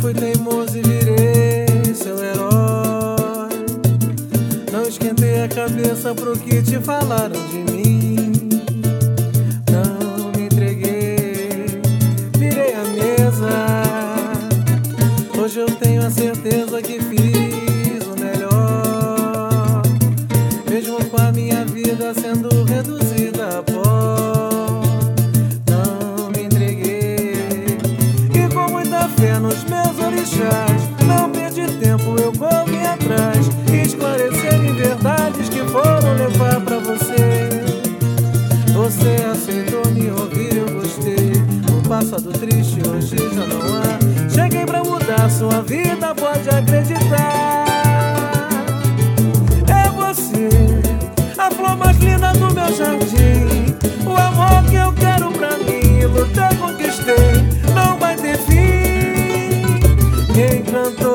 fui teimoso e virei seu herói. Não esquentei a cabeça pro que te falaram de mim. Não me entreguei, virei a mesa. Hoje eu tenho a certeza que fiz o melhor, mesmo com a minha vida sendo reduzida a pó. Não me entreguei, e com muita fé nos meus orixás, não perdi tempo, eu corri atrás, esclarecer em verdades que foram levar pra você. Você aceitou me ouvir, eu gostei. O passado triste hoje já não há. Cheguei pra mudar sua vida, pode acreditar. É você, a flor mais linda do meu jardim, o amor que eu quero pra mim, lutei, conquistei, não vai ter fim. Me encantou.